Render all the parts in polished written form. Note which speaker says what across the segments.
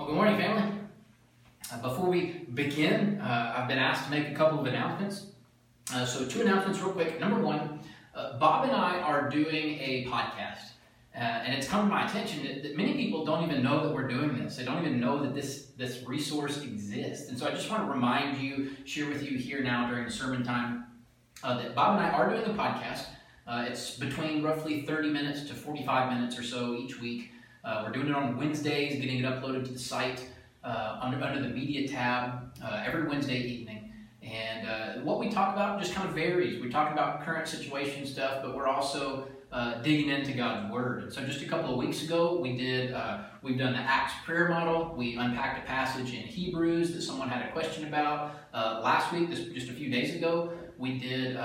Speaker 1: Well, good morning, family. Before we begin, I've been asked to make a couple of announcements. So two announcements real quick. Number one, Bob and I are doing a podcast. And it's come to my attention that many people don't even know that we're doing this. They don't even know that this resource exists. And so I just want to remind you, share with you here now during sermon time, that Bob and I are doing a podcast. It's between roughly 30 minutes to 45 minutes or so each week. We're doing it on Wednesdays, getting it uploaded to the site under the media tab every Wednesday evening. And what we talk about just kind of varies. We talk about current situation stuff, but we're also digging into God's Word. And so just a couple of weeks ago, we've done the Acts prayer model. We unpacked a passage in Hebrews that someone had a question about. Last week, just a few days ago, we did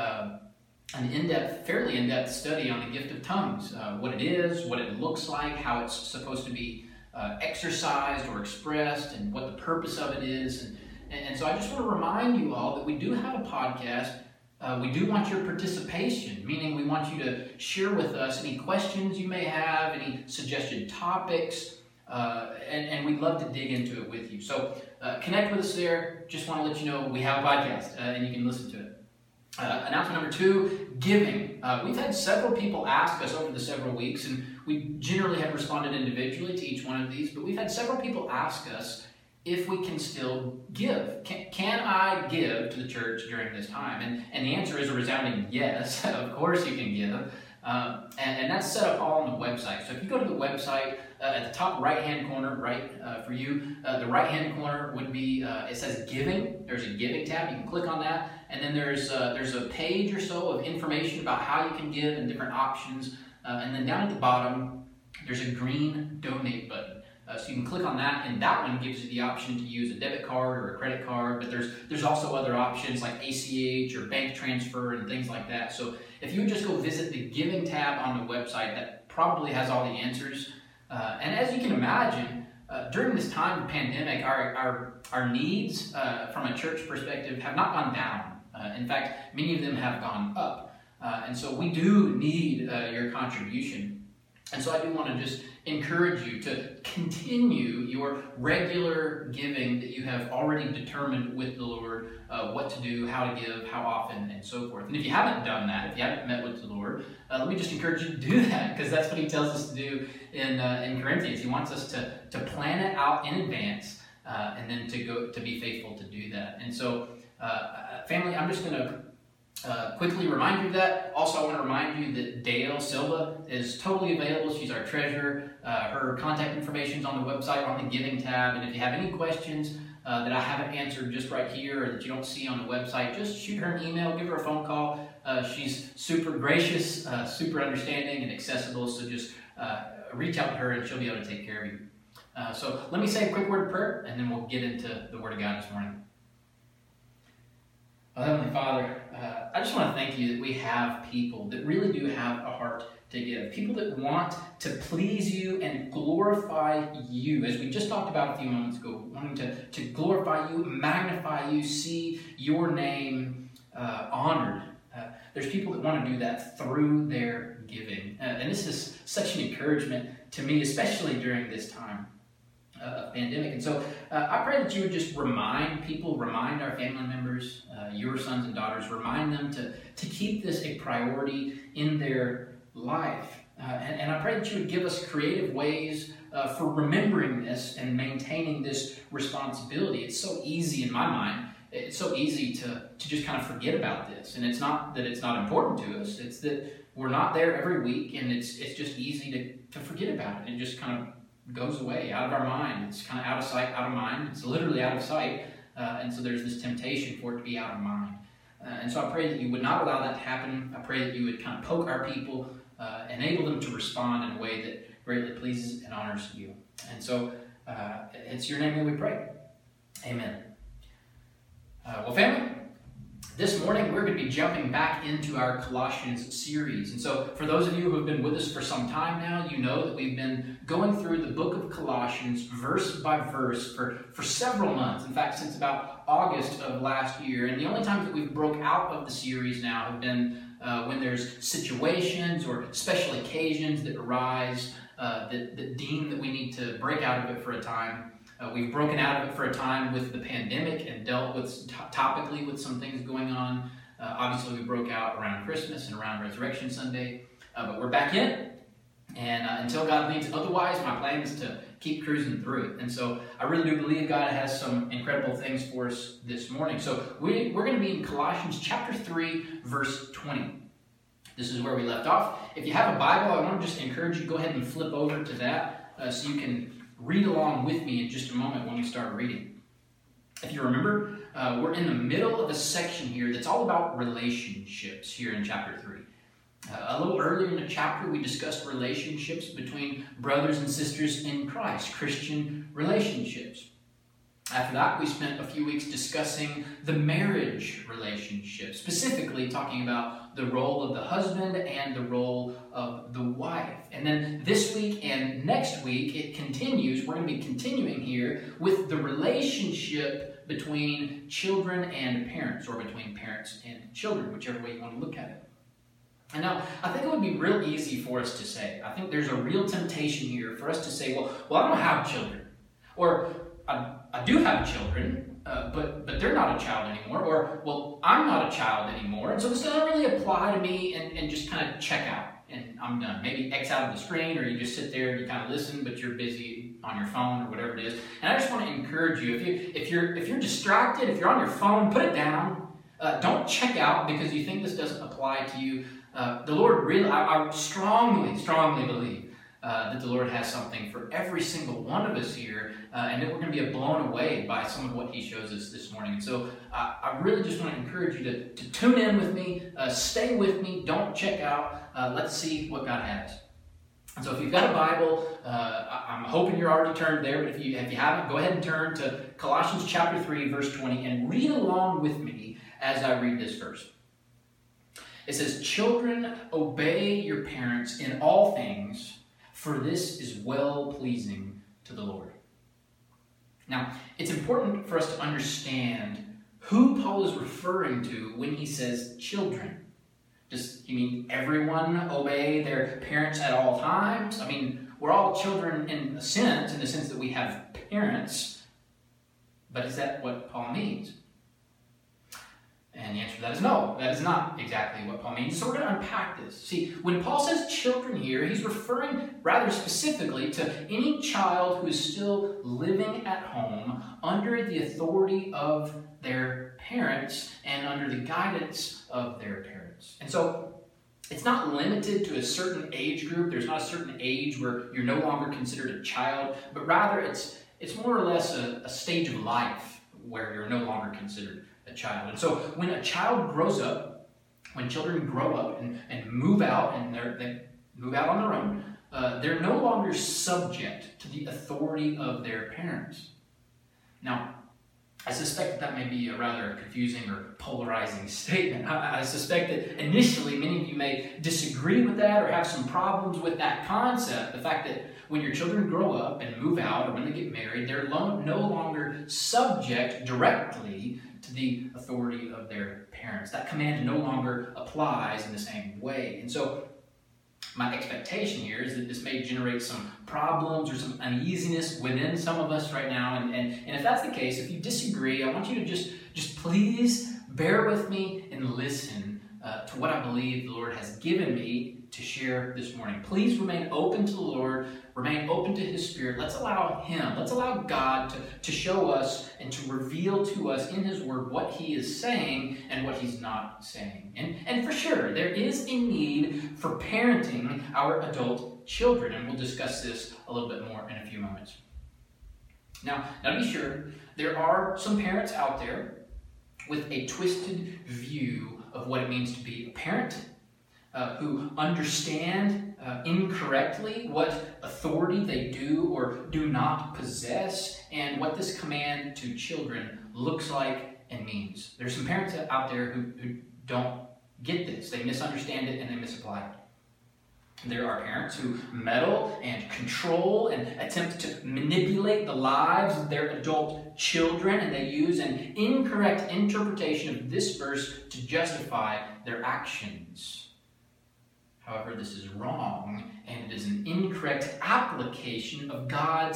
Speaker 1: an fairly in-depth study on the gift of tongues, what it is, what it looks like, how it's supposed to be exercised or expressed, and what the purpose of it is. And so I just want to remind you all that we do have a podcast. We do want your participation, meaning we want you to share with us any questions you may have, any suggested topics, and we'd love to dig into it with you. So connect with us there. Just want to let you know we have a podcast, and you can listen to it. Announcement number two, giving. We've had several people ask us over the several weeks, and we generally have responded individually to each one of these, but we've had several people ask us if we can still give. Can I give to the church during this time? And the answer is a resounding yes. Of course you can give. And that's set up all on the website. So if you go to the website, at the top right-hand corner, for you, the right-hand corner would be, it says Giving. There's a Giving tab. You can click on that. And then there's a page or so of information about how you can give and different options. And then down at the bottom, there's a green Donate button. So you can click on that, and that one gives you the option to use a debit card or a credit card, but there's also other options like ACH or bank transfer and things like that. So if you would just go visit the Giving tab on the website, that probably has all the answers. And as you can imagine, during this time of pandemic, our needs from a church perspective have not gone down. In fact, many of them have gone up. And so we do need your contribution. And so I do want to just encourage you to continue your regular giving that you have already determined with the Lord, what to do, how to give, how often, and so forth. And if you haven't done that, if you haven't met with the Lord, let me just encourage you to do that, because that's what he tells us to do in Corinthians. He wants us to plan it out in advance, and then to be faithful to do that. And so, family, I'm just going to quickly remind you of that. Also, I want to remind you that Dale Silva is totally available. She's our treasurer. Her contact information is on the website on the Giving tab. And if you have any questions that I haven't answered just right here or that you don't see on the website, just shoot her an email, give her a phone call. She's super gracious, super understanding, and accessible. So just reach out to her, and she'll be able to take care of you. So let me say a quick word of prayer, and then we'll get into the Word of God this morning. Oh, Heavenly Father, I just want to thank you that we have people that really do have a heart to give. People that want to please you and glorify you, as we just talked about a few moments ago, wanting to glorify you, magnify you, see your name honored. There's people that want to do that through their giving. And this is such an encouragement to me, especially during this time of pandemic. And so I pray that you would just remind our family members, your sons and daughters, remind them to keep this a priority in their life. And I pray that you would give us creative ways for remembering this and maintaining this responsibility. It's so easy in my mind. It's so easy to just kind of forget about this. And it's not that it's not important to us. It's that we're not there every week, and it's just easy to forget about it. It just kind of goes away, out of our mind. It's kind of out of sight, out of mind. It's literally out of sight. And so there's this temptation for it to be out of mind. And so I pray that you would not allow that to happen. I pray that you would kind of poke our people, enable them to respond in a way that greatly pleases and honors you. And so it's your name that we pray. Amen. Well, family, this morning we're going to be jumping back into our Colossians series. And so for those of you who have been with us for some time now, you know that we've been going through the book of Colossians verse by verse for several months. In fact, since about August of last year. And the only times that we've broke out of the series now have been when there's situations or special occasions that arise that deem that we need to break out of it for a time. We've broken out of it for a time with the pandemic and dealt with topically with some things going on. Obviously, we broke out around Christmas and around Resurrection Sunday, but we're back in. And until God leads otherwise, my plan is to keep cruising through it. And so I really do believe God has some incredible things for us this morning. So we're going to be in Colossians chapter 3, verse 20. This is where we left off. If you have a Bible, I want to just encourage you to go ahead and flip over to that so you can read along with me in just a moment when we start reading. If you remember, we're in the middle of a section here that's all about relationships here in chapter 3. A little earlier in the chapter, we discussed relationships between brothers and sisters in Christ, Christian relationships. After that, we spent a few weeks discussing the marriage relationship, specifically talking about the role of the husband and the role of the wife. And then this week and next week, it continues. We're going to be continuing here with the relationship between children and parents, or between parents and children, whichever way you want to look at it. And now, I think it would be real easy for us to say, I think there's a real temptation here for us to say, well, I don't have children. Or, I do have children, but they're not a child anymore. Or, well, I'm not a child anymore, and so this doesn't really apply to me, and just kind of check out, and I'm done. Maybe X out of the screen, or you just sit there and you kind of listen, but you're busy on your phone or whatever it is. And I just want to encourage you, if you're distracted, if you're on your phone, put it down. Don't check out because you think this doesn't apply to you. The Lord really, I strongly believe that the Lord has something for every single one of us here, and that we're going to be blown away by some of what He shows us this morning. And so I really just want to encourage you to tune in with me, stay with me, don't check out. Let's see what God has. And so if you've got a Bible, I'm hoping you're already turned there, but if you haven't, go ahead and turn to Colossians chapter 3, verse 20, and read along with me as I read this verse. It says, "Children, obey your parents in all things, for this is well-pleasing to the Lord." Now, it's important for us to understand who Paul is referring to when he says children. Does he mean everyone obey their parents at all times? I mean, we're all children in the sense that we have parents, but is that what Paul means? And the answer to that is no. That is not exactly what Paul means. So we're going to unpack this. See, when Paul says children here, he's referring rather specifically to any child who is still living at home under the authority of their parents and under the guidance of their parents. And so it's not limited to a certain age group. There's not a certain age where you're no longer considered a child, but rather it's more or less a stage of life where you're no longer considered a child. And so when a child grows up, when children grow up and move out, and they move out on their own, they're no longer subject to the authority of their parents. Now, I suspect that may be a rather confusing or polarizing statement. I suspect that initially many of you may disagree with that or have some problems with that concept. The fact that when your children grow up and move out or when they get married, they're no longer subject directly to the authority of their parents. That command no longer applies in the same way. And so my expectation here is that this may generate some problems or some uneasiness within some of us right now. And if that's the case, if you disagree, I want you to just please bear with me and listen to what I believe the Lord has given me to share this morning. Please remain open to the Lord, remain open to His Spirit. Let's allow Him, let's allow God to show us and to reveal to us in His Word what He is saying and what He's not saying. And for sure, there is a need for parenting our adult children, and we'll discuss this a little bit more in a few moments. Now be sure, there are some parents out there with a twisted view of what it means to be a parent, who understand incorrectly what authority they do or do not possess, and what this command to children looks like and means. There's some parents out there who don't get this. They misunderstand it and they misapply it. There are parents who meddle and control and attempt to manipulate the lives of their adult children, and they use an incorrect interpretation of this verse to justify their actions. However, this is wrong, and it is an incorrect application of God's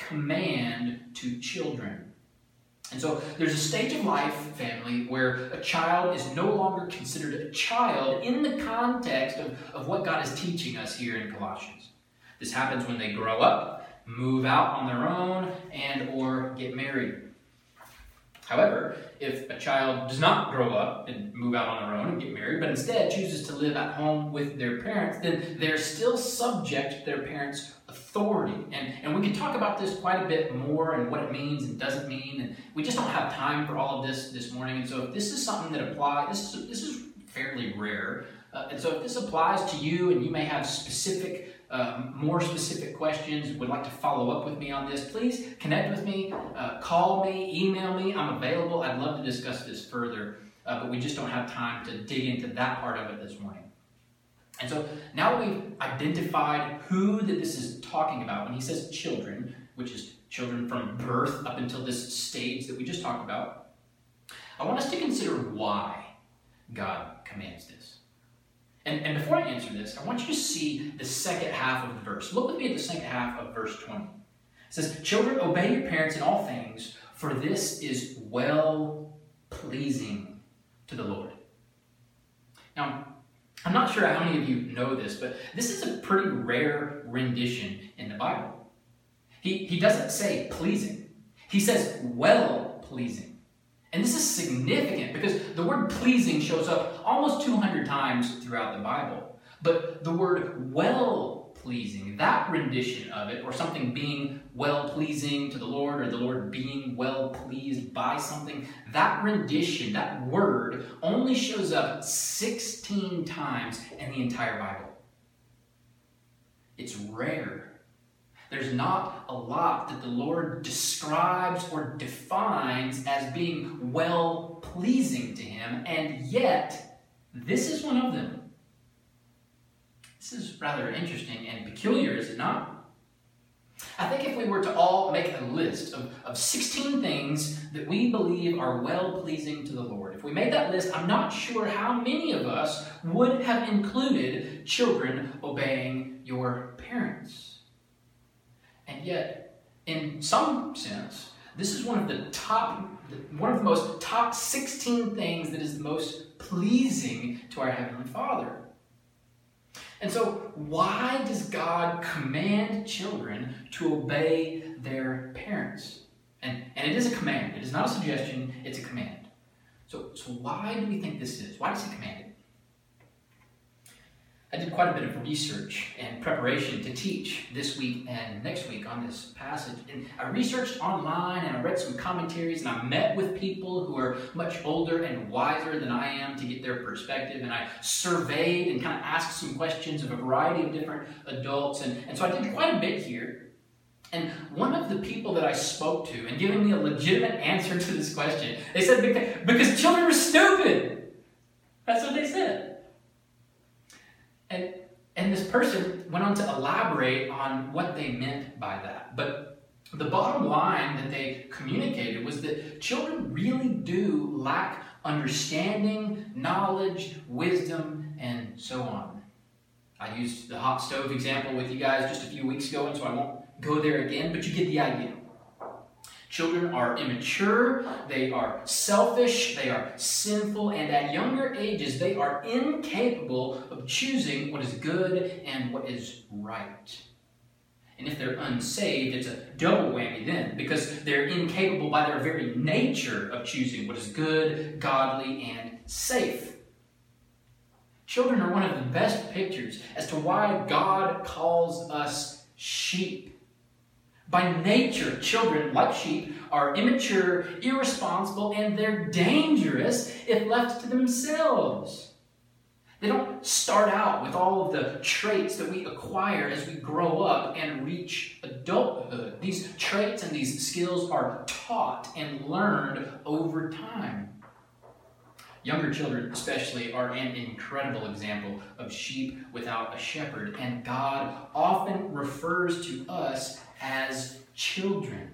Speaker 1: command to children. And so there's a stage of life, family, where a child is no longer considered a child in the context of what God is teaching us here in Colossians. This happens when they grow up, move out on their own, and or get married. However, if a child does not grow up and move out on their own and get married, but instead chooses to live at home with their parents, then they're still subject to their parents' authority. And we can talk about this quite a bit more and what it means and doesn't mean. And we just don't have time for all of this morning. And so if this is something that applies, this is fairly rare. And so if this applies to you and you may have more specific questions, would like to follow up with me on this, please connect with me, call me, email me. I'm available. I'd love to discuss this further, but we just don't have time to dig into that part of it this morning. And so now that we've identified who that this is talking about, when he says children, which is children from birth up until this stage that we just talked about, I want us to consider why God commands this. And before I answer this, I want you to see the second half of the verse. Look with me at the second half of verse 20. It says, "Children, obey your parents in all things, for this is well-pleasing to the Lord." Now, I'm not sure how many of you know this, but this is a pretty rare rendition in the Bible. He doesn't say pleasing. He says well-pleasing. And this is significant because the word pleasing shows up almost 200 times throughout the Bible. But the word well-pleasing, that rendition of it, or something being well-pleasing to the Lord, or the Lord being well-pleased by something, that rendition, that word, only shows up 16 times in the entire Bible. It's rare. There's not a lot that the Lord describes or defines as being well-pleasing to him, and yet this is one of them. This is rather interesting and peculiar, is it not? I think if we were to all make a list of 16 things that we believe are well-pleasing to the Lord, if we made that list, I'm not sure how many of us would have included children obeying your parents. And yet, in some sense, this is one of the most top 16 things that is the most pleasing to our Heavenly Father. And so, why does God command children to obey their parents? And it is a command. It is not a suggestion, it's a command. So why do we think this is? Why does he command it? I did quite a bit of research and preparation to teach this week and next week on this passage. And I researched online and I read some commentaries and I met with people who are much older and wiser than I am to get their perspective. And I surveyed and kind of asked some questions of a variety of different adults. And so I did quite a bit here. And one of the people that I spoke to and giving me a legitimate answer to this question, they said, because children are stupid. That's what they said. And this person went on to elaborate on what they meant by that. But the bottom line that they communicated was that children really do lack understanding, knowledge, wisdom, and so on. I used the hot stove example with you guys just a few weeks ago, and so I won't go there again, but you get the idea. Children are immature, they are selfish, they are sinful, and at younger ages, they are incapable of choosing what is good and what is right. And if they're unsaved, it's a double whammy then, because they're incapable by their very nature of choosing what is good, godly, and safe. Children are one of the best pictures as to why God calls us sheep. By nature, children, like sheep, are immature, irresponsible, and they're dangerous if left to themselves. They don't start out with all of the traits that we acquire as we grow up and reach adulthood. These traits and these skills are taught and learned over time. Younger children especially are an incredible example of sheep without a shepherd, and God often refers to us as children.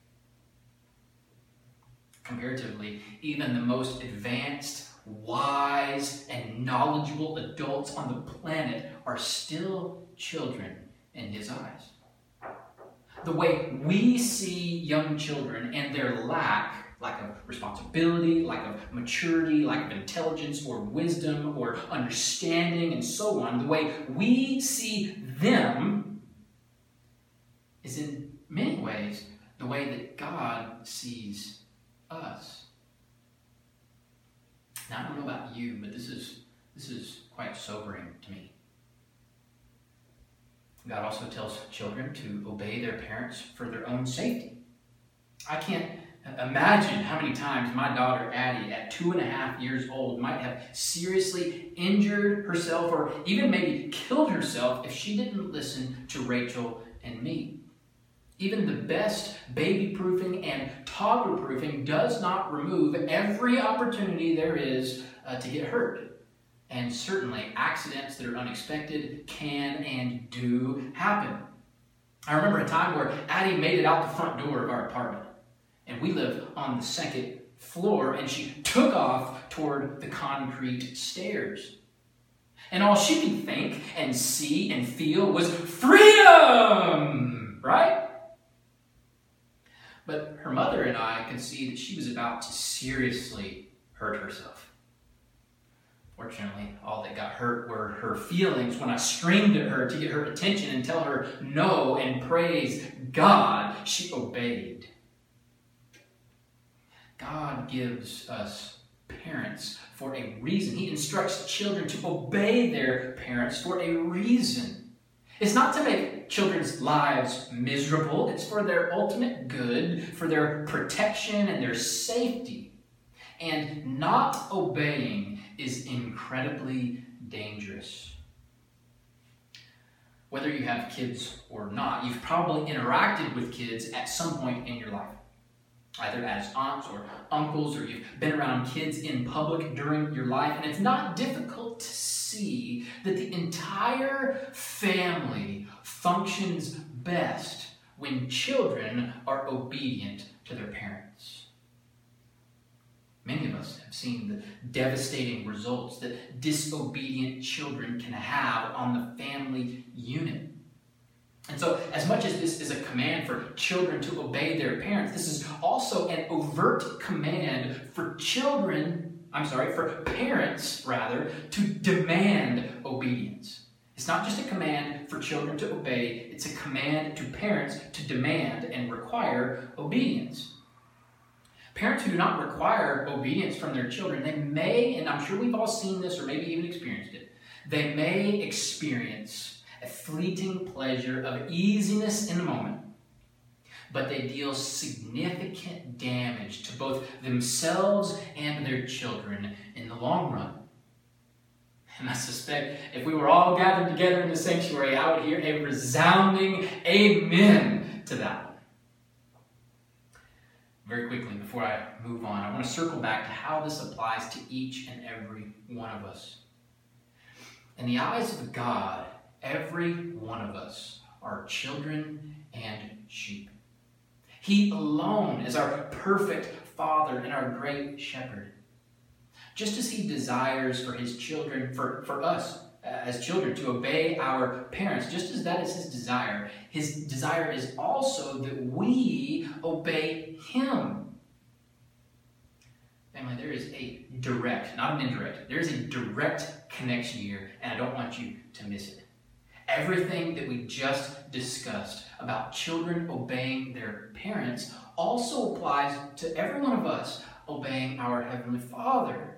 Speaker 1: Comparatively, even the most advanced, wise, and knowledgeable adults on the planet are still children in his eyes. The way we see young children and their lack of responsibility, lack of maturity, lack of intelligence or wisdom or understanding and so on, the way we see them is in many ways the way that God sees us. Now, I don't know about you, but this is quite sobering to me. God also tells children to obey their parents for their own safety. I can't imagine how many times my daughter Addie, at 2.5 years old, might have seriously injured herself or even maybe killed herself if she didn't listen to Rachel and me. Even the best baby-proofing and toddler-proofing does not remove every opportunity there is to get hurt. And certainly accidents that are unexpected can and do happen. I remember a time where Addie made it out the front door of our apartment. And we live on the second floor, and she took off toward the concrete stairs. And all she could think and see and feel was freedom, right? But her mother and I could see that she was about to seriously hurt herself. Fortunately, all that got hurt were her feelings when I screamed at her to get her attention and tell her no, and praise God, she obeyed. God gives us parents for a reason. He instructs children to obey their parents for a reason. It's not to make children's lives miserable. It's for their ultimate good, for their protection and their safety. And not obeying is incredibly dangerous. Whether you have kids or not, you've probably interacted with kids at some point in your life. Either as aunts or uncles, or you've been around kids in public during your life, and it's not difficult to see that the entire family functions best when children are obedient to their parents. Many of us have seen the devastating results that disobedient children can have on the family unit. And so, as much as this is a command for children to obey their parents, this is also an overt command for parents, to demand obedience. It's not just a command for children to obey, it's a command to parents to demand and require obedience. Parents who do not require obedience from their children, they may, and I'm sure we've all seen this or maybe even experienced it, they may experience a fleeting pleasure of easiness in the moment, but they deal significant damage to both themselves and their children in the long run. And I suspect if we were all gathered together in the sanctuary, I would hear a resounding amen to that one. Very quickly, before I move on, I want to circle back to how this applies to each and every one of us. In the eyes of God, every one of us are children and sheep. He alone is our perfect Father and our great Shepherd. Just as He desires for His children, for us as children, to obey our parents, just as that is His desire is also that we obey Him. Family, there is a direct, not an indirect, there is a direct connection here, and I don't want you to miss it. Everything that we just discussed about children obeying their parents also applies to every one of us obeying our Heavenly Father.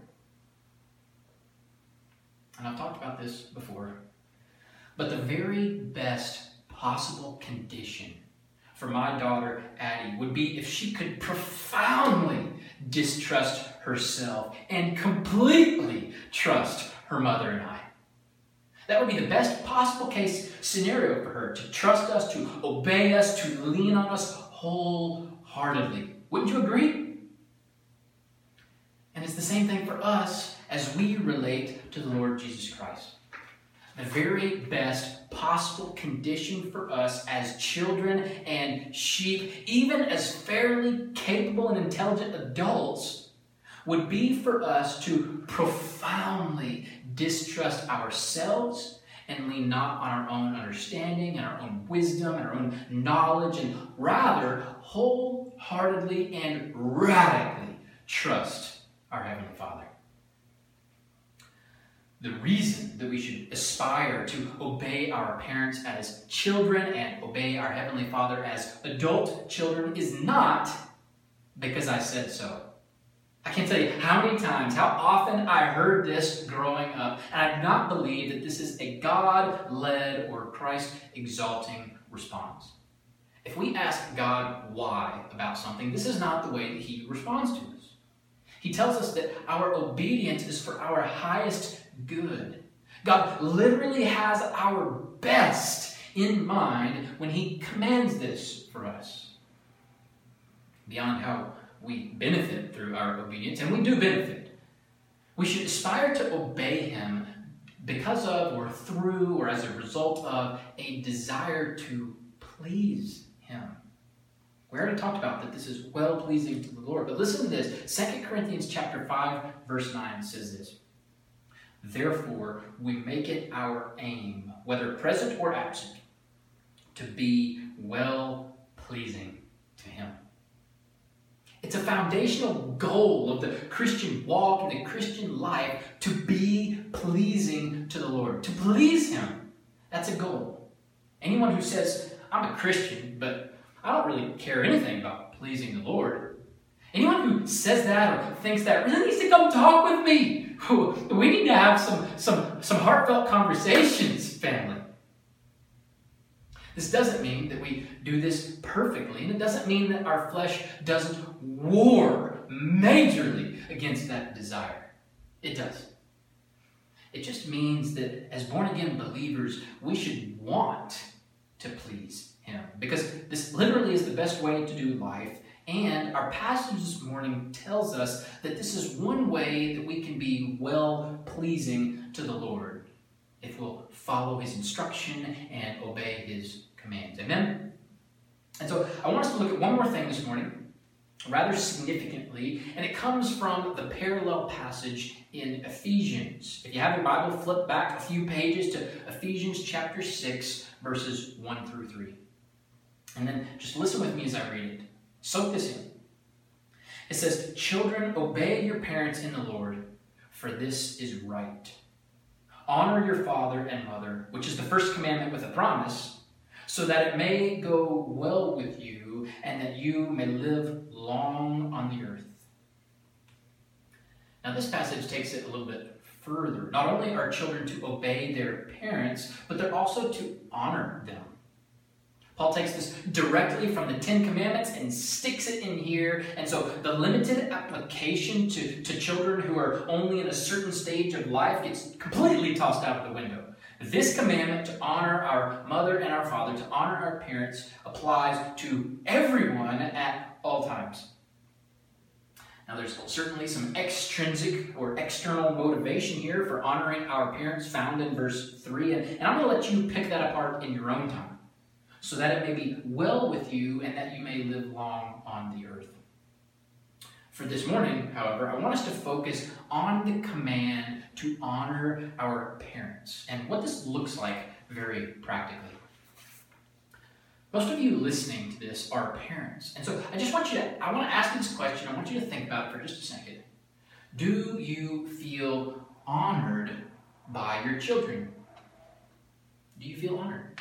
Speaker 1: And I've talked about this before, but the very best possible condition for my daughter Addie would be if she could profoundly distrust herself and completely trust her mother and I. That would be the best possible case scenario for her, to trust us, to obey us, to lean on us wholeheartedly. Wouldn't you agree? And it's the same thing for us as we relate to the Lord Jesus Christ. The very best possible condition for us as children and sheep, even as fairly capable and intelligent adults, would be for us to profoundly distrust ourselves and lean not on our own understanding and our own wisdom and our own knowledge, and rather wholeheartedly and radically trust our Heavenly Father. The reason that we should aspire to obey our parents as children and obey our Heavenly Father as adult children is not because I said so. I can't tell you how many times, how often I heard this growing up, and I did not believe that this is a God-led or Christ-exalting response. If we ask God why about something, this is not the way that He responds to us. He tells us that our obedience is for our highest good. God literally has our best in mind when He commands this for us. Beyond how we benefit through our obedience, and we do benefit, we should aspire to obey Him because of, or through, or as a result of a desire to please Him. We already talked about that this is well-pleasing to the Lord. But listen to this. 2 Corinthians chapter 5, verse 9 says this. Therefore, we make it our aim, whether present or absent, to be well-pleasing to Him. It's a foundational goal of the Christian walk and the Christian life to be pleasing to the Lord, to please Him. That's a goal. Anyone who says, I'm a Christian, but I don't really care anything about pleasing the Lord. Anyone who says that or thinks that really needs to come talk with me. We need to have some heartfelt conversations, family. This doesn't mean that we do this perfectly, and it doesn't mean that our flesh doesn't war majorly against that desire. It does. It just means that as born-again believers, we should want to please Him, because this literally is the best way to do life, and our passage this morning tells us that this is one way that we can be well-pleasing to the Lord if we'll follow His instruction and obey His commands. Amen? And so I want us to look at one more thing this morning, rather significantly, and it comes from the parallel passage in Ephesians. If you have your Bible, flip back a few pages to Ephesians chapter 6, verses 1 through 3. And then just listen with me as I read it. Soak this in. It says, Children, obey your parents in the Lord, for this is right. Honor your father and mother, which is the first commandment with a promise, so that it may go well with you and that you may live long on the earth. Now this passage takes it a little bit further. Not only are children to obey their parents, but they're also to honor them. Paul takes this directly from the Ten Commandments and sticks it in here. And so the limited application to children who are only in a certain stage of life gets completely tossed out of the window. This commandment to honor our mother and our father, to honor our parents, applies to everyone at all times. Now there's certainly some extrinsic or external motivation here for honoring our parents found in verse 3. And I'm going to let you pick that apart in your own time, so that it may be well with you and that you may live long on the earth. For this morning, however, I want us to focus on the command to honor our parents and what this looks like very practically. Most of you listening to this are parents. And so I want to ask you this question. I want you to think about it for just a second. Do you feel honored by your children? Do you feel honored?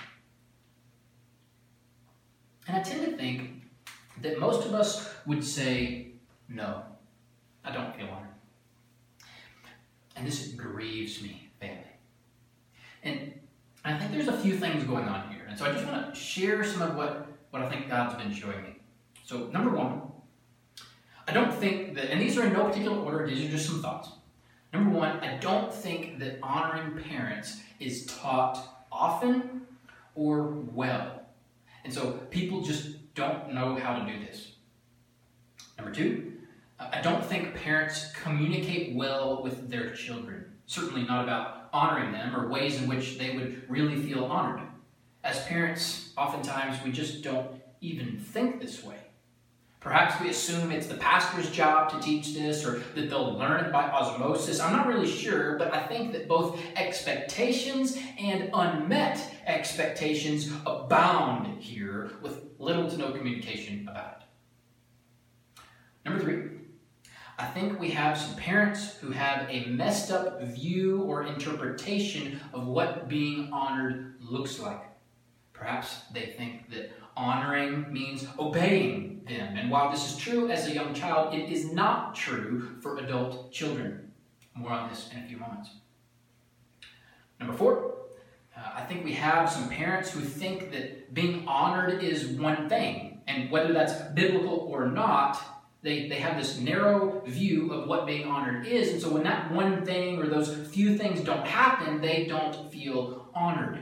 Speaker 1: And I tend to think that most of us would say, no, I don't feel honored. And this grieves me, family. And I think there's a few things going on here. And so I just want to share some of what I think God's been showing me. So number one, I don't think that, and these are in no particular order, these are just some thoughts. Number one, I don't think that honoring parents is taught often or well. And so people just don't know how to do this. Number two, I don't think parents communicate well with their children. Certainly not about honoring them or ways in which they would really feel honored. As parents, oftentimes we just don't even think this way. Perhaps we assume it's the pastor's job to teach this or that they'll learn it by osmosis. I'm not really sure, but I think that both expectations and unmet expectations abound here with little to no communication about it. Number 3, I think we have some parents who have a messed up view or interpretation of what being honored looks like. Perhaps they think that honoring means obeying them. And while this is true as a young child, it is not true for adult children. More on this in a few moments. Number 4, I think we have some parents who think that being honored is one thing. And whether that's biblical or not, they have this narrow view of what being honored is. And so when that one thing or those few things don't happen, they don't feel honored.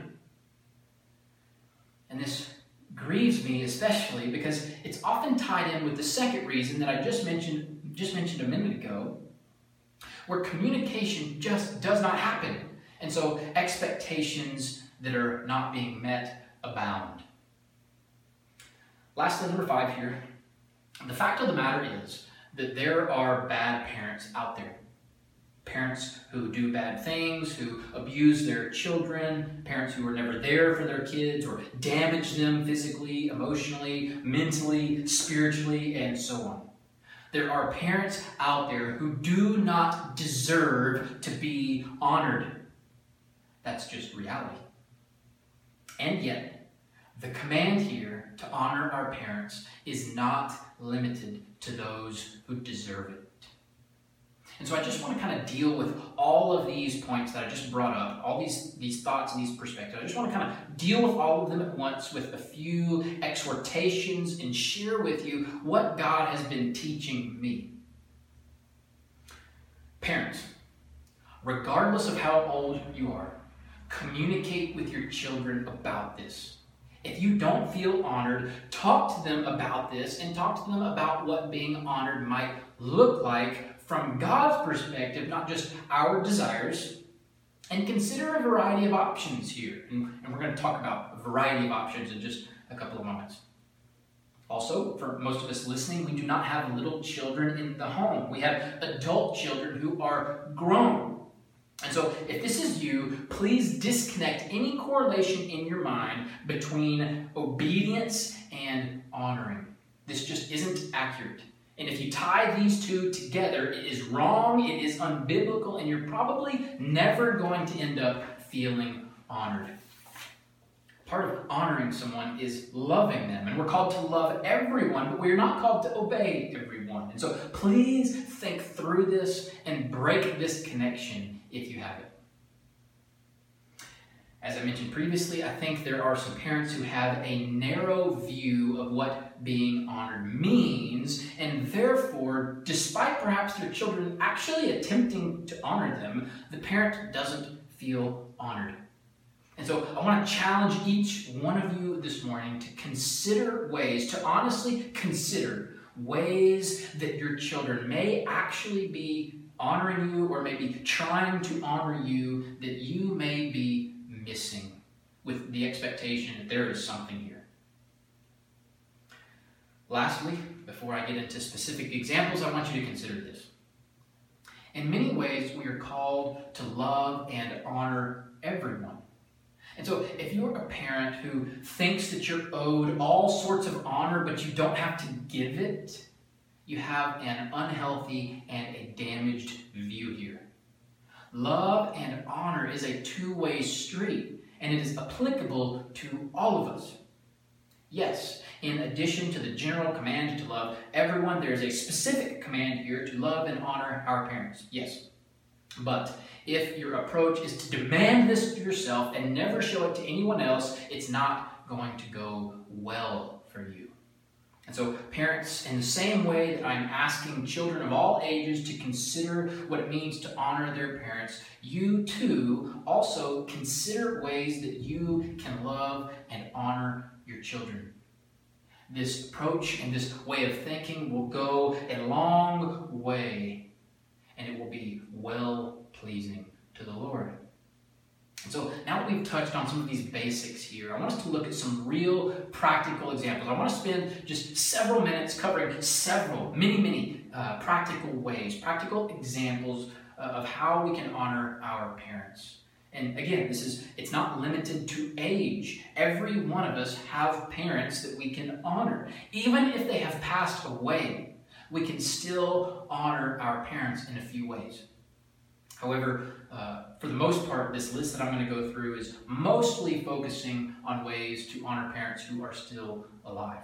Speaker 1: And this grieves me especially because it's often tied in with the second reason that I just mentioned a minute ago, where communication just does not happen. And so expectations that are not being met abound. Lastly, number 5 here. The fact of the matter is that there are bad parents out there. Parents who do bad things, who abuse their children, parents who are never there for their kids or damage them physically, emotionally, mentally, spiritually, and so on. There are parents out there who do not deserve to be honored. That's just reality. And yet, the command here to honor our parents is not limited to those who deserve it. And so I just want to kind of deal with all of these points that I just brought up, all these thoughts and these perspectives. I just want to kind of deal with all of them at once with a few exhortations and share with you what God has been teaching me. Parents, regardless of how old you are, communicate with your children about this. If you don't feel honored, talk to them about this and talk to them about what being honored might look like from God's perspective, not just our desires. And consider a variety of options here. And we're going to talk about a variety of options in just a couple of moments. Also, for most of us listening, we do not have little children in the home. We have adult children who are grown. And so if this is you, please disconnect any correlation in your mind between obedience and honoring. This just isn't accurate. And if you tie these two together, it is wrong, it is unbiblical, and you're probably never going to end up feeling honored. Part of honoring someone is loving them. And we're called to love everyone, but we're not called to obey everyone. And so please think through this and break this connection if you have it. As I mentioned previously, I think there are some parents who have a narrow view of what being honored means, and therefore, despite perhaps their children actually attempting to honor them, the parent doesn't feel honored. And so I want to challenge each one of you this morning to consider ways, to honestly consider ways that your children may actually be honoring you or maybe trying to honor you that you may be missing with the expectation that there is something here. Lastly, before I get into specific examples, I want you to consider this. In many ways, we are called to love and honor everyone. And so if you're a parent who thinks that you're owed all sorts of honor, but you don't have to give it, you have an unhealthy and a damaged view here. Love and honor is a two-way street, and it is applicable to all of us. Yes, in addition to the general command to love everyone, there is a specific command here to love and honor our parents. Yes. But if your approach is to demand this of yourself and never show it to anyone else, it's not going to go well for you. And so parents, in the same way that I'm asking children of all ages to consider what it means to honor their parents, you too also consider ways that you can love and honor your children. This approach and this way of thinking will go a long way, and it will be well-pleasing to the Lord. And so now that we've touched on some of these basics here, I want us to look at some real practical examples. I want to spend just several minutes covering many practical ways, practical examples of how we can honor our parents. And again, it's not limited to age. Every one of us have parents that we can honor. Even if they have passed away, we can still honor our parents in a few ways. However, for the most part, this list that I'm going to go through is mostly focusing on ways to honor parents who are still alive.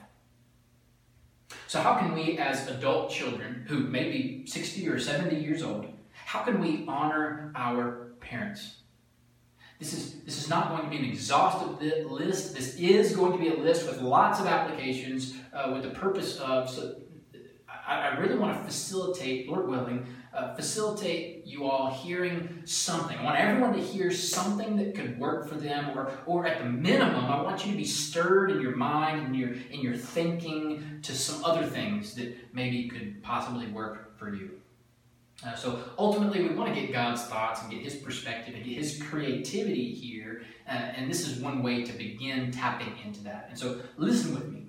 Speaker 1: So how can we, as adult children who may be 60 or 70 years old, how can we honor our parents? This is not going to be an exhaustive list. This is going to be a list with lots of applications with the purpose of, so I really want to facilitate, Lord willing, facilitate you all hearing something. I want everyone to hear something that could work for them, or at the minimum, I want you to be stirred in your mind and in your thinking to some other things that maybe could possibly work for you. So ultimately, we want to get God's thoughts and get His perspective and get His creativity here, and this is one way to begin tapping into that. And so listen with me.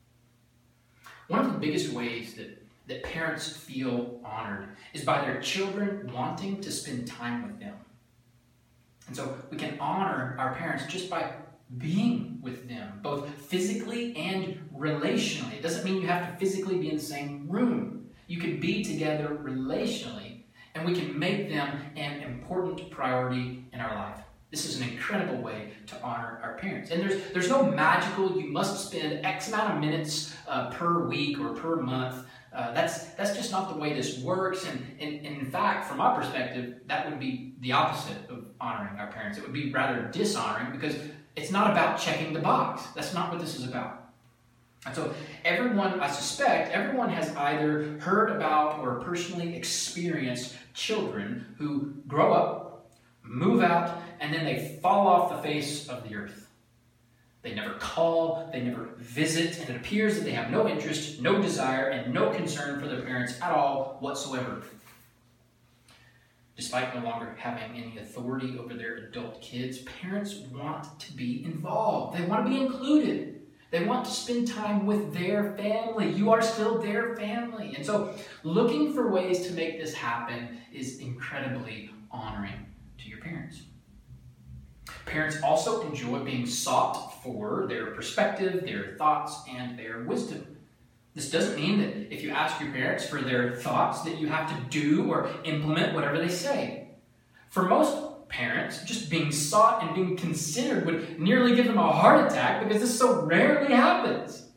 Speaker 1: One of the biggest ways that parents feel honored is by their children wanting to spend time with them. And so we can honor our parents just by being with them, both physically and relationally. It doesn't mean you have to physically be in the same room. You can be together relationally, and we can make them an important priority in our life. This is an incredible way to honor our parents. And there's no magical, you must spend X amount of minutes per week or per month. That's just not the way this works. And in fact, from my perspective, that would be the opposite of honoring our parents. It would be rather dishonoring, because it's not about checking the box. That's not what this is about. And so I suspect everyone has either heard about or personally experienced children who grow up, move out, and then they fall off the face of the earth. They never call, they never visit, and it appears that they have no interest, no desire, and no concern for their parents at all whatsoever. Despite no longer having any authority over their adult kids, parents want to be involved. They want to be included. They want to spend time with their family. You are still their family. And so looking for ways to make this happen is incredibly honoring to your parents. Parents also enjoy being sought for their perspective, their thoughts, and their wisdom. This doesn't mean that if you ask your parents for their thoughts that you have to do or implement whatever they say. For most parents, just being sought and being considered would nearly give them a heart attack, because this so rarely happens.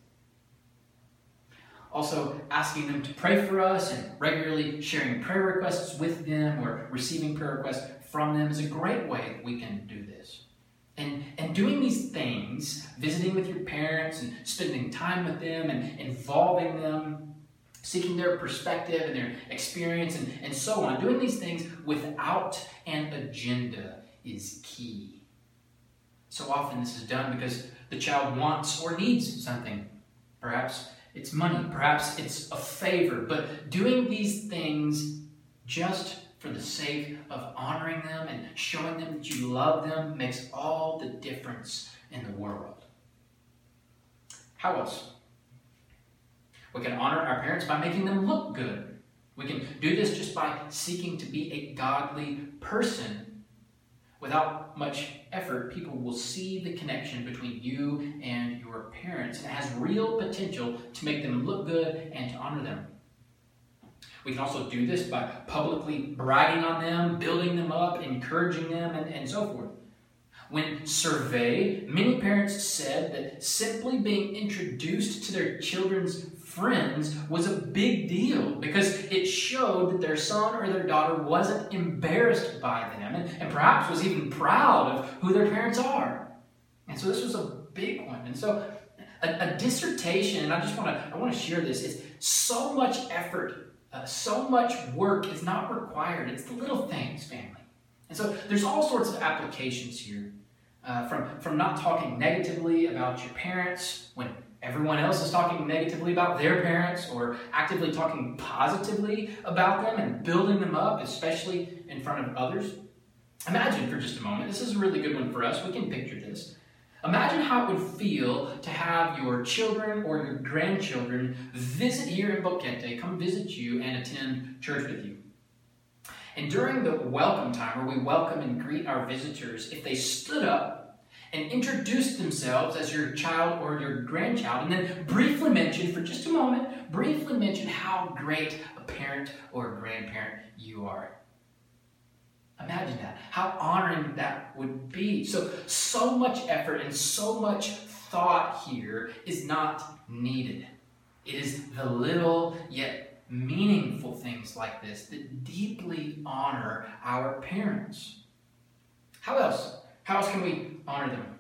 Speaker 1: Also, asking them to pray for us and regularly sharing prayer requests with them or receiving prayer requests from them is a great way that we can do this. And doing these things, visiting with your parents and spending time with them and involving them, seeking their perspective and their experience and so on, doing these things without an agenda is key. So often this is done because the child wants or needs something. Perhaps it's money, perhaps it's a favor, but doing these things just for the sake of honoring them and showing them that you love them makes all the difference in the world. How else? We can honor our parents by making them look good. We can do this just by seeking to be a godly person. Without much effort, people will see the connection between you and your parents, and it has real potential to make them look good and to honor them. We can also do this by publicly bragging on them, building them up, encouraging them, and so forth. When surveyed, many parents said that simply being introduced to their children's friends was a big deal, because it showed that their son or their daughter wasn't embarrassed by them and perhaps was even proud of who their parents are. And so this was a big one. And so a dissertation, and I want to share this, is so much effort, so much work is not required. It's the little things, family. And so there's all sorts of applications here. From not talking negatively about your parents when everyone else is talking negatively about their parents, or actively talking positively about them and building them up, especially in front of others. Imagine for just a moment, this is a really good one for us, we can picture this. Imagine how it would feel to have your children or your grandchildren visit here in Boquete, come visit you and attend church with you. And during the welcome time, where we welcome and greet our visitors, if they stood up and introduced themselves as your child or your grandchild, and then briefly mentioned, for just a moment, briefly mentioned how great a parent or a grandparent you are. Imagine that, how honoring that would be. So much effort and so much thought here is not needed. It is the little yet meaningful things like this that deeply honor our parents. How else? How else can we honor them?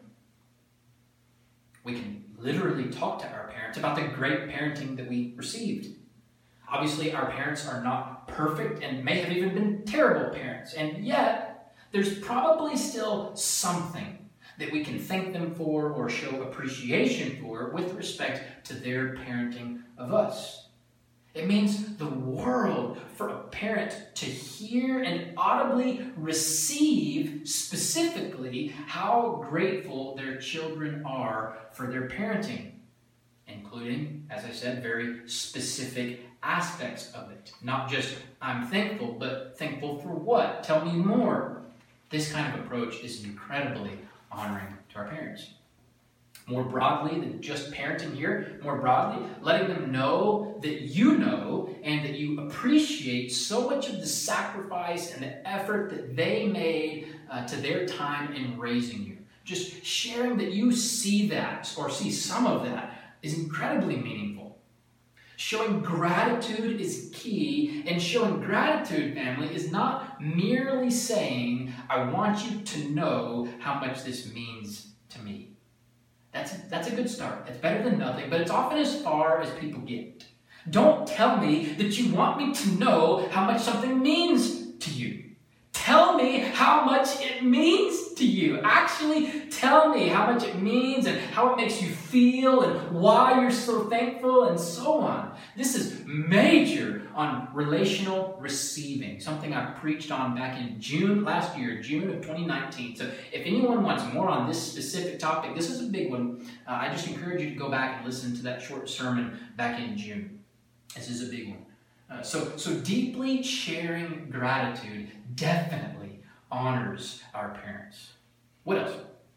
Speaker 1: We can literally talk to our parents about the great parenting that we received. Obviously, our parents are not perfect and may have even been terrible parents. And yet, there's probably still something that we can thank them for or show appreciation for with respect to their parenting of us. It means the world for a parent to hear and audibly receive specifically how grateful their children are for their parenting, including, as I said, very specific aspects of it. Not just, I'm thankful, but thankful for what? Tell me more. This kind of approach is incredibly honoring to our parents. More broadly than just parenting here, more broadly, letting them know that you know and that you appreciate so much of the sacrifice and the effort that they made to their time in raising you. Just sharing that you see that or see some of that is incredibly meaningful. Showing gratitude is key, and showing gratitude, family, is not merely saying, I want you to know how much this means to me. That's a good start. It's better than nothing, but it's often as far as people get. Don't tell me that you want me to know how much something means to you. Tell me how much it means to you. Actually, tell me how much it means and how it makes you feel and why you're so thankful and so on. This is major on relational receiving, something I preached on back in June last year, June of 2019. So if anyone wants more on this specific topic, this is a big one. I just encourage you to go back and listen to that short sermon back in June. This is a big one. So deeply sharing gratitude definitely honors our parents. What else?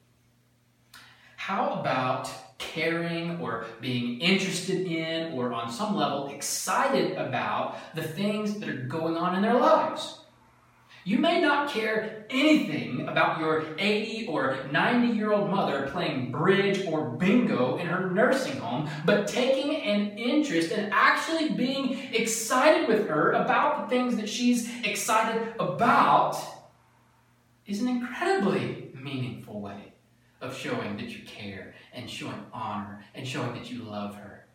Speaker 1: How about caring or being interested in or on some level excited about the things that are going on in their lives? You may not care anything about your 80 or 90-year-old mother playing bridge or bingo in her nursing home, but taking an interest and actually being excited with her about the things that she's excited about is an incredibly meaningful way of showing that you care and showing honor and showing that you love her.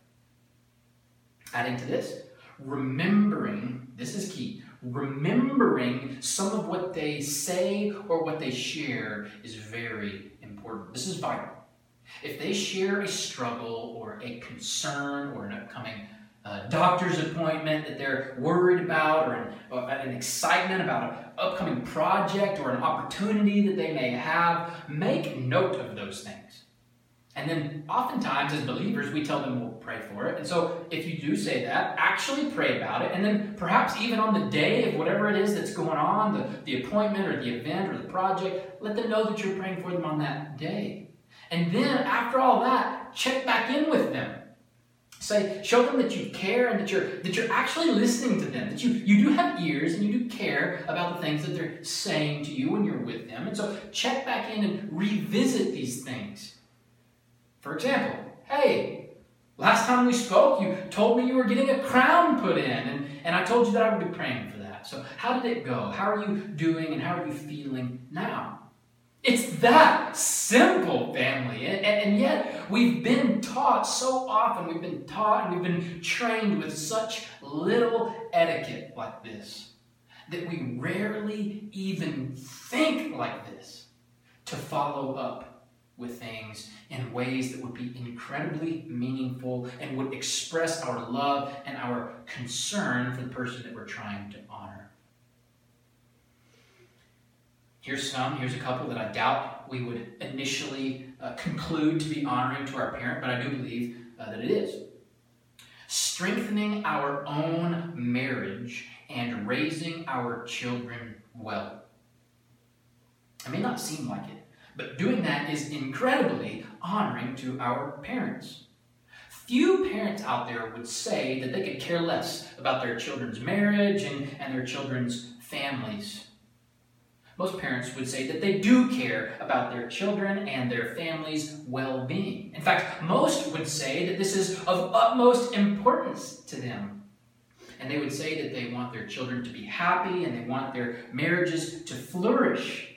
Speaker 1: Adding to this, remembering, this is key, remembering some of what they say or what they share is very important. This is vital. If they share a struggle or a concern or an upcoming doctor's appointment that they're worried about or an excitement about an upcoming project or an opportunity that they may have, make note of those things. And then oftentimes as believers, we tell them we'll pray for it. And so if you do say that, actually pray about it. And then perhaps even on the day of whatever it is that's going on, the appointment or the event or the project, let them know that you're praying for them on that day. And then after all that, check back in with them. Show them that you care and that you're actually listening to them, that you do have ears and you do care about the things that they're saying to you when you're with them. And so check back in and revisit these things. For example, hey, last time we spoke, you told me you were getting a crown put in, and I told you that I would be praying for that. So how did it go? How are you doing and how are you feeling now? It's that simple, family. And yet we've been taught so often, we've been taught and we've been trained with such little etiquette like this, that we rarely even think like this to follow up with things in ways that would be incredibly meaningful and would express our love and our concern for the person that we're trying to honor. Here's a couple that I doubt we would initially conclude to be honoring to our parent, but I do believe that it is. Strengthening our own marriage and raising our children well. It may not seem like it, but doing that is incredibly honoring to our parents. Few parents out there would say that they could care less about their children's marriage and their children's families. Most parents would say that they do care about their children and their families' well-being. In fact, most would say that this is of utmost importance to them. And they would say that they want their children to be happy and they want their marriages to flourish.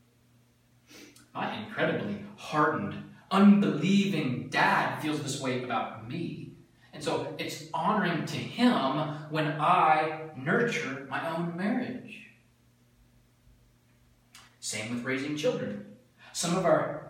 Speaker 1: My incredibly hardened, unbelieving dad feels this way about me. And so it's honoring to him when I nurture my own marriage. Same with raising children. Most of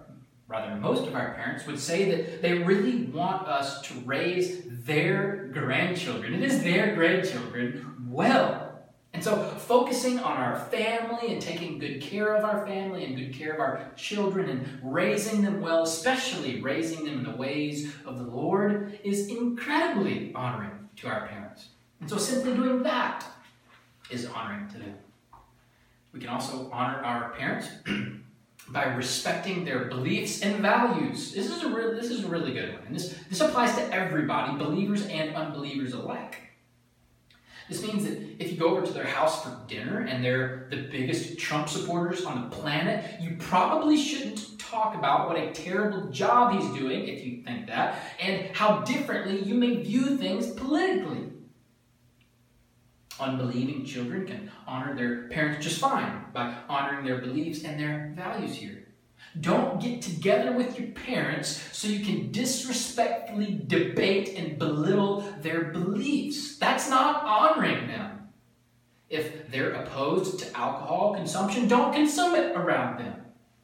Speaker 1: our parents would say that they really want us to raise their grandchildren. It is their grandchildren well. And so focusing on our family and taking good care of our family and good care of our children and raising them well, especially raising them in the ways of the Lord, is incredibly honoring to our parents. And so simply doing that is honoring to them. We can also honor our parents by respecting their beliefs and values. This is a really good one. And this applies to everybody, believers and unbelievers alike. This means that if you go over to their house for dinner and they're the biggest Trump supporters on the planet, you probably shouldn't talk about what a terrible job he's doing, if you think that, and how differently you may view things politically. Unbelieving children can honor their parents just fine by honoring their beliefs and their values here. Don't get together with your parents so you can disrespectfully debate and belittle their beliefs. That's not honoring them. If they're opposed to alcohol consumption, don't consume it around them.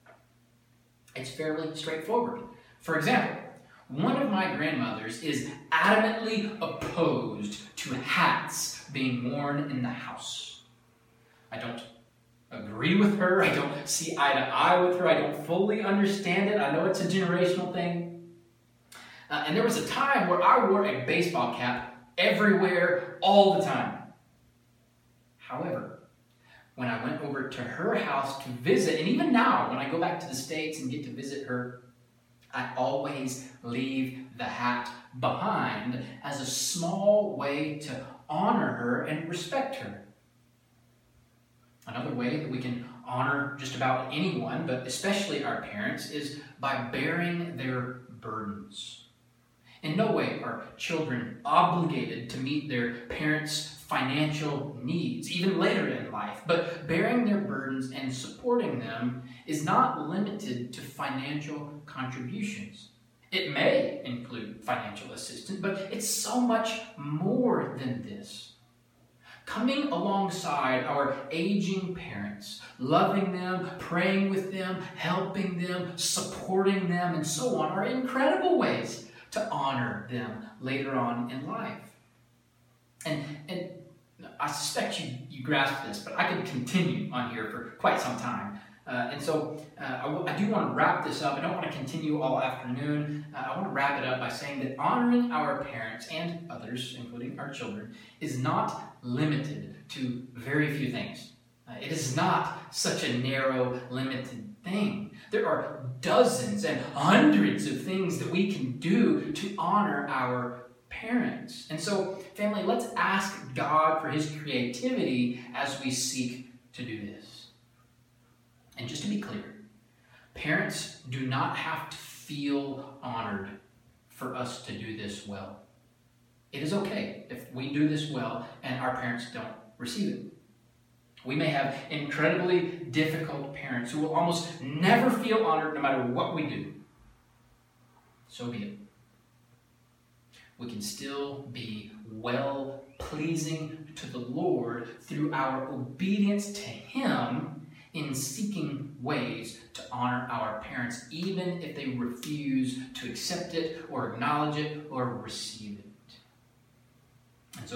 Speaker 1: It's fairly straightforward. For example, one of my grandmothers is adamantly opposed to hats being worn in the house. I don't agree with her. I don't see eye to eye with her. I don't fully understand it. I know it's a generational thing. And there was a time where I wore a baseball cap everywhere, all the time. However, when I went over to her house to visit, and even now, when I go back to the States and get to visit her, I always leave the hat behind as a small way to honor her and respect her. Another way that we can honor just about anyone, but especially our parents, is by bearing their burdens. In no way are children obligated to meet their parents' financial needs, even later in life, but bearing their burdens and supporting them is not limited to financial contributions. It may include financial assistance, but it's so much more than this. Coming alongside our aging parents, loving them, praying with them, helping them, supporting them, and so on are incredible ways to honor them later on in life. And I suspect you grasp this, but I could continue on here for quite some time. And so I do want to wrap this up. I don't want to continue all afternoon. I want to wrap it up by saying that honoring our parents and others, including our children, is not limited to very few things. It is not such a narrow, limited thing. There are dozens and hundreds of things that we can do to honor our parents. And so, family, let's ask God for His creativity as we seek to do this. And just to be clear, parents do not have to feel honored for us to do this well. It is okay if we do this well and our parents don't receive it. We may have incredibly difficult parents who will almost never feel honored no matter what we do. So be it. We can still be well-pleasing to the Lord through our obedience to Him in seeking ways to honor our parents, even if they refuse to accept it or acknowledge it or receive it. And so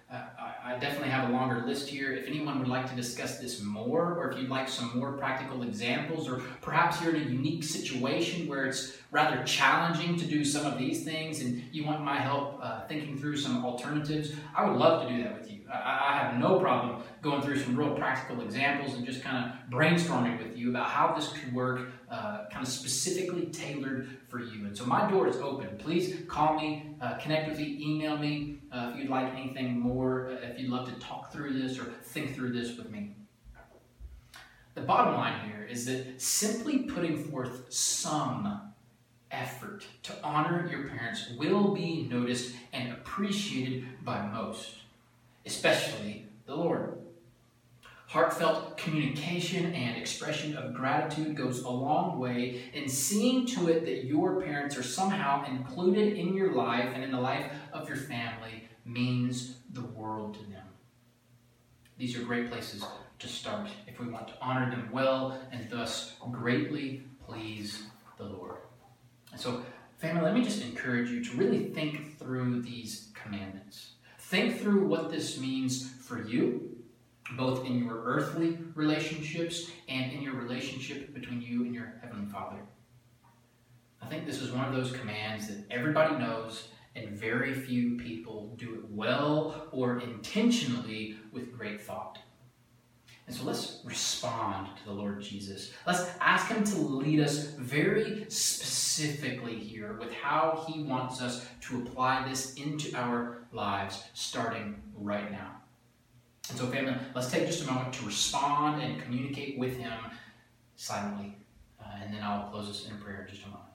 Speaker 1: I definitely have a longer list here. If anyone would like to discuss this more, or if you'd like some more practical examples, or perhaps you're in a unique situation where it's rather challenging to do some of these things and you want my help thinking through some alternatives, I would love to do that with you. I have no problem going through some real practical examples and just kind of brainstorming with you about how this could work, kind of specifically tailored for you. And so my door is open. Please call me, connect with me, email me if you'd like anything more, if you'd love to talk through this or think through this with me. The bottom line here is that simply putting forth some effort to honor your parents will be noticed and appreciated by most, especially the Lord. Heartfelt communication and expression of gratitude goes a long way in seeing to it that your parents are somehow included in your life and in the life of your family means the world to them. These are great places to start if we want to honor them well and thus greatly please the Lord. And so, family, let me just encourage you to really think through these commandments. Think through what this means for you, both in your earthly relationships and in your relationship between you and your Heavenly Father. I think this is one of those commands that everybody knows and very few people do it well or intentionally with great thought. And so let's respond to the Lord Jesus. Let's ask Him to lead us very specifically here with how He wants us to apply this into our lives, starting right now. And so, family, let's take just a moment to respond and communicate with Him silently. And then I'll close this in a prayer in just a moment.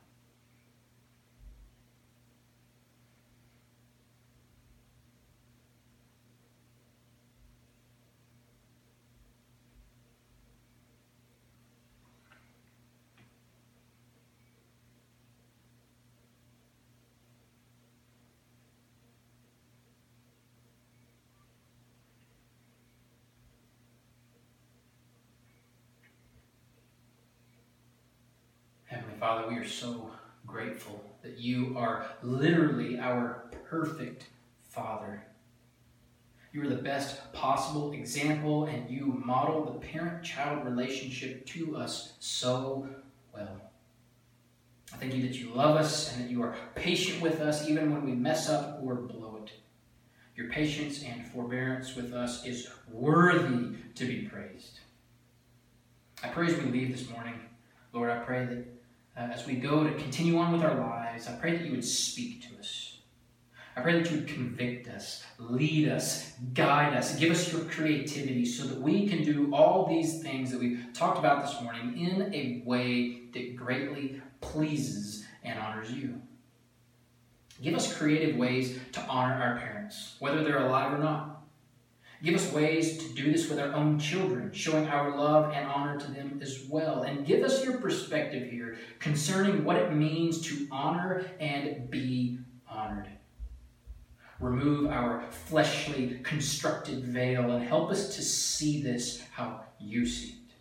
Speaker 1: Heavenly Father, we are so grateful that you are literally our perfect Father. You are the best possible example, and you model the parent-child relationship to us so well. I thank you that you love us and that you are patient with us even when we mess up or blow it. Your patience and forbearance with us is worthy to be praised. I pray as we leave this morning, Lord, I pray that as we go to continue on with our lives, I pray that you would speak to us. I pray that you would convict us, lead us, guide us, give us your creativity so that we can do all these things that we've talked about this morning in a way that greatly pleases and honors you. Give us creative ways to honor our parents, whether they're alive or not. Give us ways to do this with our own children, showing our love and honor to them as well. And give us your perspective here concerning what it means to honor and be honored. Remove our fleshly constructed veil and help us to see this how you see it.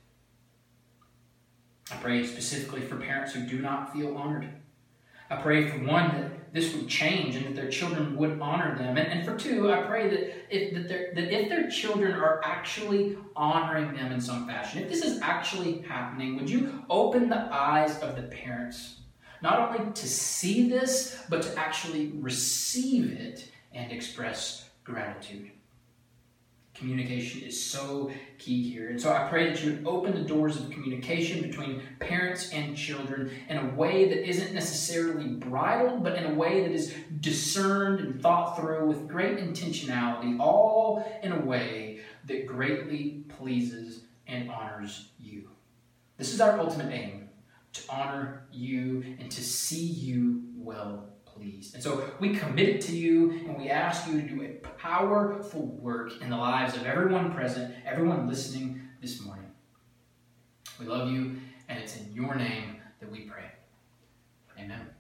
Speaker 1: I pray specifically for parents who do not feel honored. I pray for one that this would change and that their children would honor them. And for two, I pray that if their children are actually honoring them in some fashion, if this is actually happening, would you open the eyes of the parents, not only to see this, but to actually receive it and express gratitude. Communication is so key here. And so I pray that you would open the doors of communication between parents and children in a way that isn't necessarily bridled, but in a way that is discerned and thought through with great intentionality, all in a way that greatly pleases and honors you. This is our ultimate aim, to honor you and to see you well pleased. And so we commit it to you, and we ask you to do a powerful work in the lives of everyone present, everyone listening this morning. We love you, and it's in your name that we pray. Amen.